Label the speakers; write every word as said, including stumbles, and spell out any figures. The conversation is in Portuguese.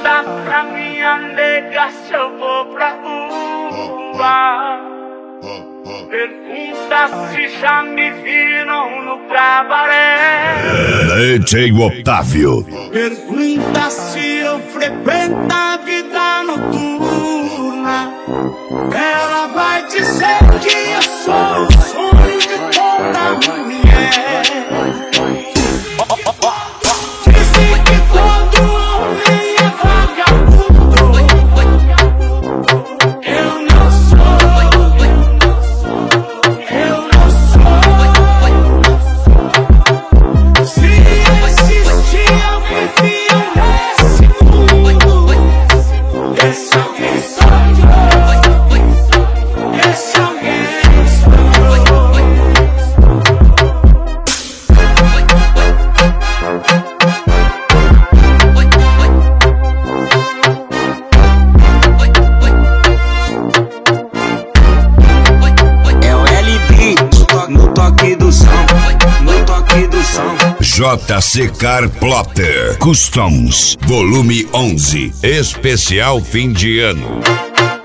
Speaker 1: Pergunta pra minha nega se eu vou pra rua. Pergunta se já me viram no cabaré.
Speaker 2: D J Otávio.
Speaker 1: Pergunta se eu frequento a vida noturna. Ela vai dizer que eu sou o sonho de toda mulher. Dizem que todo homem é vagabundo. Eu não sou, eu não sou. Se existir alguém fiel nesse mundo, esse alguém sou eu. Esse alguém sou
Speaker 3: É o L B no toque do som, no toque do som.
Speaker 2: J C Car Plotter Customs, volume onze, especial fim de ano.